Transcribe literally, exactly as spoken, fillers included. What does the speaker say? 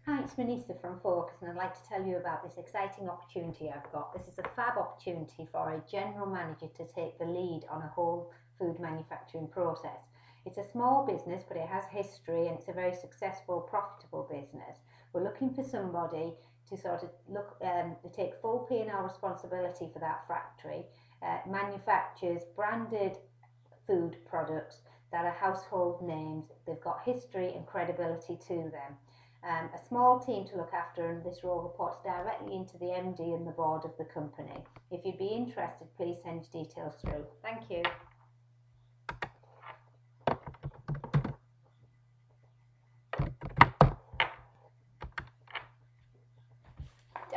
Hi, it's Manisa from Focus, and I'd like to tell you about this exciting opportunity I've got. This is a fab opportunity for a general manager to take the lead on a whole food manufacturing process. It's a small business, but it has history and it's a very successful, profitable business. We're looking for somebody to sort of look um, to take full P and L responsibility for that factory. Uh, manufactures branded food products that are household names. They've got history and credibility to them. Um, a small team to look after, and this role reports directly into the M D and the board of the company. If you'd be interested, please send your details through. Thank you.